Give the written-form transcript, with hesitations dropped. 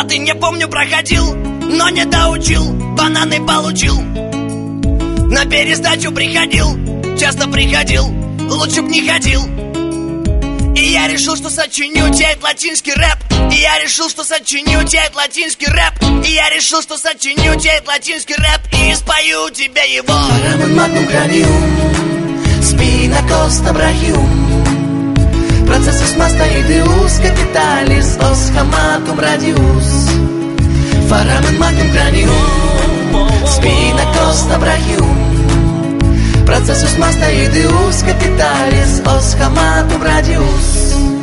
латынь, я помню, проходил, но не доучил, бананы получил. На пересдачу приходил, часто приходил, лучше б не ходил. И я решил, что сочиню тебе латинский рэп. И я решил, что сочиню тебе латинский рэп. И я решил, что сочиню тебе латинский рэп. И спою тебе его. Foramen magnum cranium, spina costa brachium, processus mastoideus capitalis os hamatum radius. Foramen magnum cranium, spina costa brachium, processus mastoideus capitalis os hamatum radius.